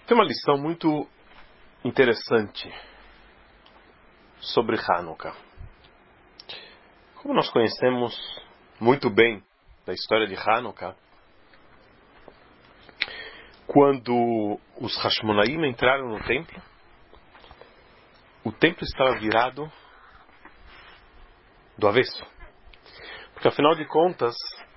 Tem uma lição muito interessante sobre Hanukkah. Como nós conhecemos muito bem da história de Hanukkah, quando os Hashmonaim entraram no templo, o templo estava virado do avesso. Porque afinal de contas,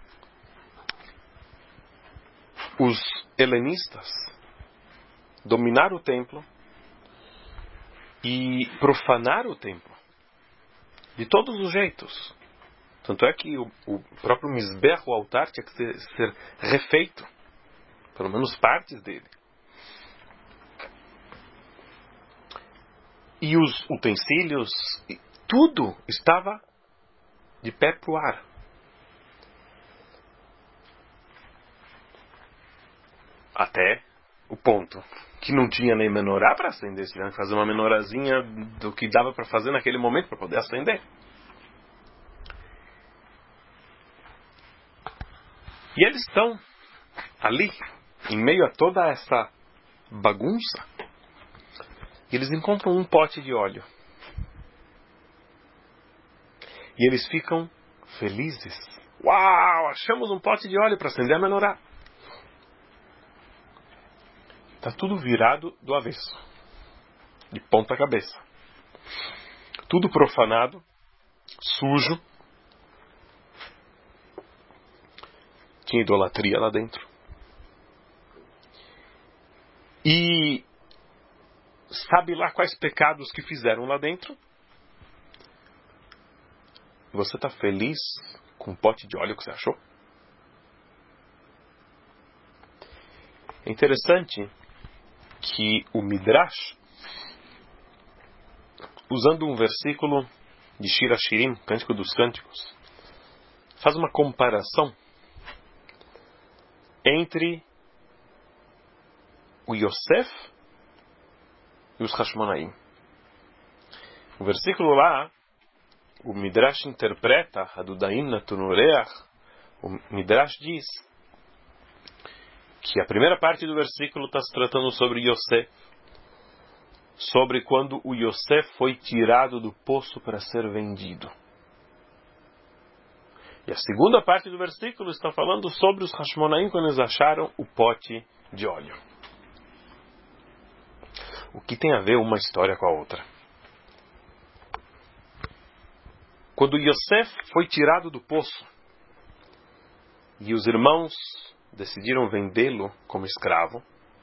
os helenistas dominaram o templo e profanaram o templo de todos os jeitos. Tanto é que o próprio Mizbeach, o altar, tinha que ser refeito, pelo menos partes dele. E os utensílios, tudo estava de pé para o ar. Até o ponto que não tinha nem menorá para acender. Se tivesse que fazer uma menorazinha do que dava para fazer naquele momento para poder acender. E eles estão ali, em meio a toda essa bagunça, e eles encontram um pote de óleo. E eles ficam felizes. Uau, achamos um pote de óleo para acender a menorá. Está tudo virado do avesso, de ponta cabeça. Tudo profanado, sujo. Tinha idolatria lá dentro. E sabe lá quais pecados que fizeram lá dentro? Você está feliz com o pote de óleo que você achou? É interessante que o Midrash, usando um versículo de Shir HaShirim, Cântico dos Cânticos, faz uma comparação entre o Yosef e os Hashmonaim. O versículo lá, o Midrash interpreta, Hadudaim Natunureach, o Midrash diz que a primeira parte do versículo está se tratando sobre Yosef, sobre quando o Yosef foi tirado do poço para ser vendido. E a segunda parte do versículo está falando sobre os Hashmonaim quando eles acharam o pote de óleo. O que tem a ver uma história com a outra? Quando Yosef foi tirado do poço e os irmãos decidiram vendê-lo como escravo,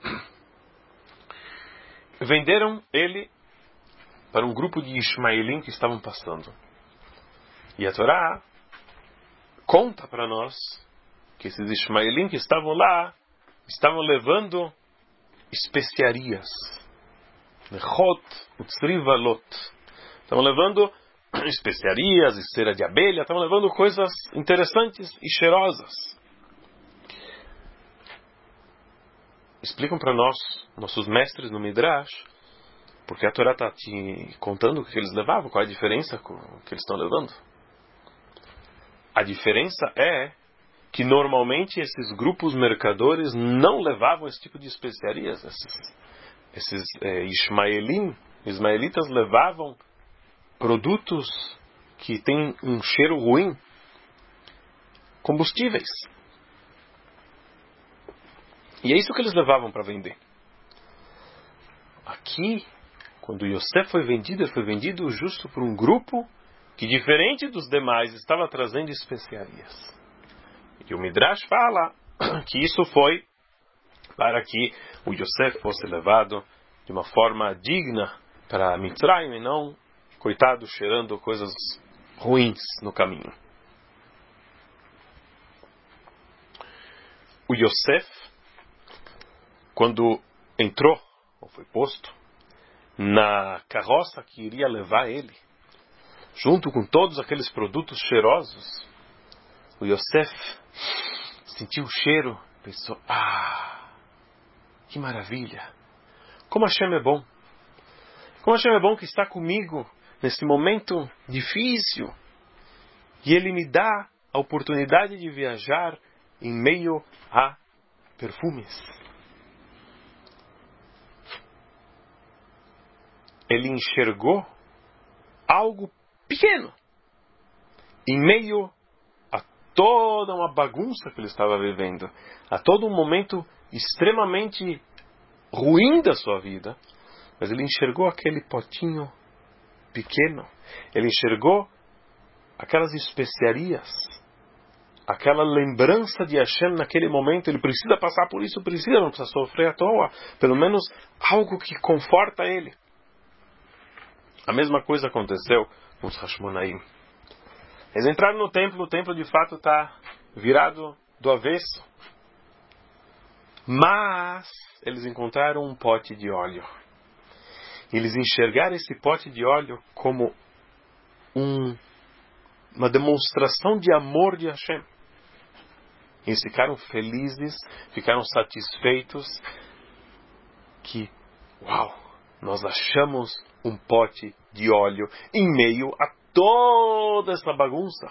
venderam ele para um grupo de Ishmaelim que estavam passando. E a Torá conta para nós que esses Ishmaelim que estavam lá estavam levando especiarias. Nechot, utzrivalot. Estavam levando especiarias e cera de abelha. Estavam levando coisas interessantes e cheirosas. Explicam para nós, nossos mestres no Midrash, porque a Torá está te contando o que eles levavam, qual é a diferença que eles estão levando. A diferença é que normalmente esses grupos mercadores não levavam esse tipo de especiarias. Esses ismaelitas levavam produtos que têm um cheiro ruim, combustíveis. E é isso que eles levavam para vender. Aqui, quando Yosef foi vendido, ele foi vendido justo por um grupo que, diferente dos demais, estava trazendo especiarias. E o Midrash fala que isso foi para que o Yosef fosse levado de uma forma digna para Mitzrayim e não, coitado, cheirando coisas ruins no caminho. O Yosef, quando entrou, ou foi posto, na carroça que iria levar ele, junto com todos aqueles produtos cheirosos, o Yosef sentiu o cheiro, pensou, que maravilha, como Hashem é bom, como Hashem é bom que está comigo nesse momento difícil, e Ele me dá a oportunidade de viajar em meio a perfumes. ele enxergou algo pequeno em meio a toda uma bagunça que ele estava vivendo, a todo um momento extremamente ruim da sua vida. Mas ele enxergou aquele potinho pequeno, ele enxergou aquelas especiarias, aquela lembrança de Hashem naquele momento. Ele precisa passar por isso, não precisa sofrer à toa, pelo menos algo que conforta ele. A mesma coisa aconteceu com os Hashmonaim. Eles entraram no templo, o templo de fato está virado do avesso. Mas eles encontraram um pote de óleo. Eles enxergaram esse pote de óleo como uma demonstração de amor de Hashem. Eles ficaram felizes, ficaram satisfeitos que, uau, nós achamos um pote de óleo em meio a toda essa bagunça.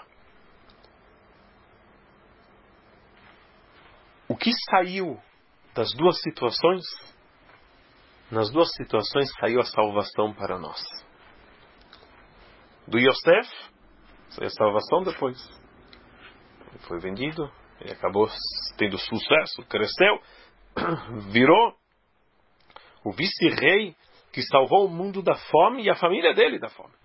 O que saiu das duas situações? Nas duas situações saiu a salvação para nós. Do Yosef, saiu a salvação depois. Ele foi vendido, ele acabou tendo sucesso, cresceu, virou o vice-rei que salvou o mundo da fome e a família dele da fome.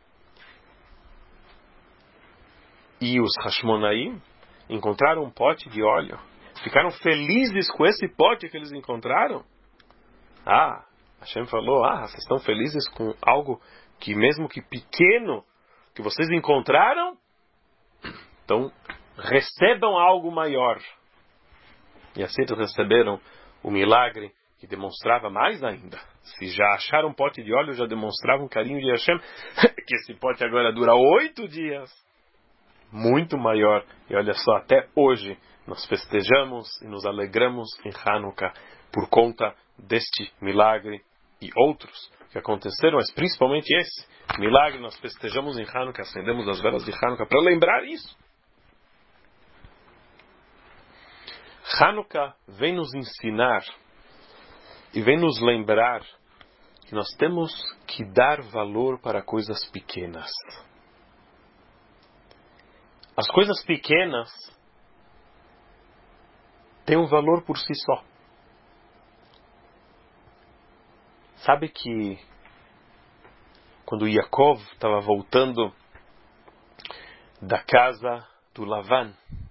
E os Hashmonaim encontraram um pote de óleo. Ficaram felizes com esse pote que eles encontraram. Hashem falou, vocês estão felizes com algo que mesmo que pequeno, que vocês encontraram? Então, recebam algo maior. E assim eles receberam o milagre que demonstrava mais ainda. Se já acharam um pote de óleo, já demonstrava um carinho de Hashem, que esse pote agora dura 8 dias. Muito maior. E olha só, até hoje nós festejamos e nos alegramos em Hanukkah por conta deste milagre e outros que aconteceram, mas principalmente esse milagre nós festejamos em Hanukkah, acendemos as velas de Hanukkah para lembrar isso. Hanukkah vem nos ensinar e vem nos lembrar que nós temos que dar valor para coisas pequenas. As coisas pequenas têm um valor por si só. Sabe que quando Yaakov estava voltando da casa do Lavan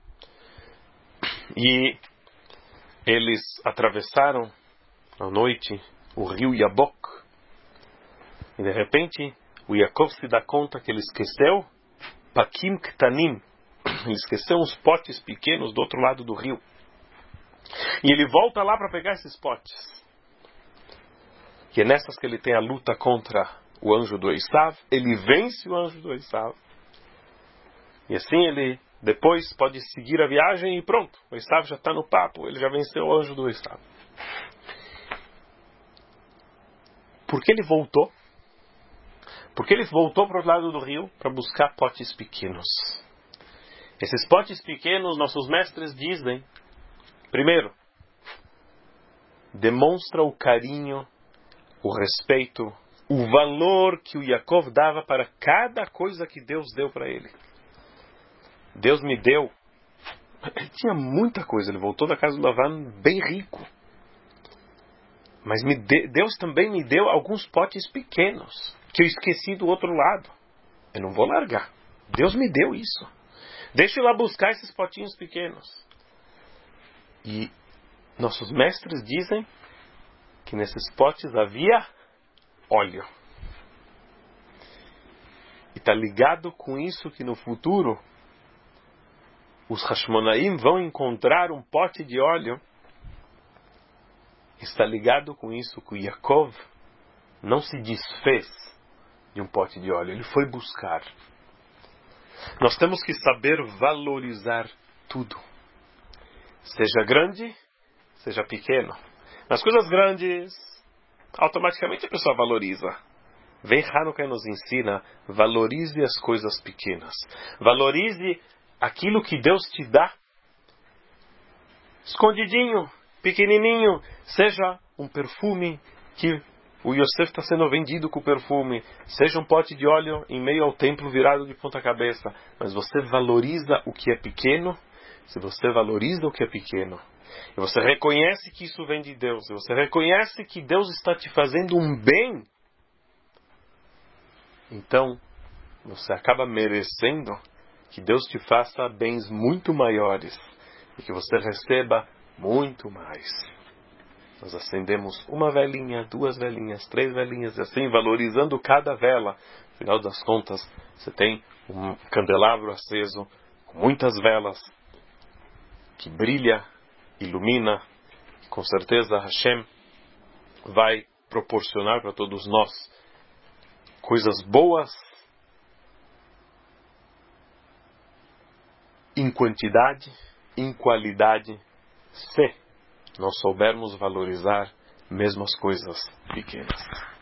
e eles atravessaram à noite o rio Yabok, e de repente o Yaakov se dá conta que ele esqueceu Pakim Ktanim, ele esqueceu uns potes pequenos do outro lado do rio. E ele volta lá para pegar esses potes. E é nessas que ele tem a luta contra o anjo do Esav. Ele vence o anjo do Esav. E assim ele depois pode seguir a viagem e pronto. O Esav já está no papo. Ele já venceu o anjo do Esav. Por que ele voltou? Porque ele voltou para o lado do rio para buscar potes pequenos. Esses potes pequenos, nossos mestres dizem, primeiro, demonstra o carinho, o respeito, o valor que o Yaakov dava para cada coisa que Deus deu para ele. Deus me deu. Ele tinha muita coisa, ele voltou da casa do Lavan bem rico. Mas Deus também me deu alguns potes pequenos, que eu esqueci do outro lado. Eu não vou largar. Deus me deu isso. Deixa eu ir lá buscar esses potinhos pequenos. E nossos mestres dizem que nesses potes havia óleo. E está ligado com isso que no futuro os Hashmonaim vão encontrar um pote de óleo. Está ligado com isso que o Yaakov não se desfez de um pote de óleo. Ele foi buscar. Nós temos que saber valorizar tudo. Seja grande, seja pequeno. Nas coisas grandes, automaticamente a pessoa valoriza. Vem Hanukkah e nos ensina, valorize as coisas pequenas. Valorize aquilo que Deus te dá. Escondidinho, pequenininho, seja um perfume que o Yosef está sendo vendido com perfume, seja um pote de óleo em meio ao templo virado de ponta cabeça, mas você valoriza o que é pequeno. Se você valoriza o que é pequeno, e você reconhece que isso vem de Deus, e você reconhece que Deus está te fazendo um bem, então você acaba merecendo que Deus te faça bens muito maiores e que você receba muito mais. Nós acendemos uma velinha, 2 velinhas, 3 velinhas, e assim, valorizando cada vela. No final das contas, você tem um candelabro aceso, com muitas velas, que brilha, ilumina, e com certeza Hashem vai proporcionar para todos nós coisas boas, em quantidade, em qualidade, se nós soubermos valorizar mesmo as coisas pequenas.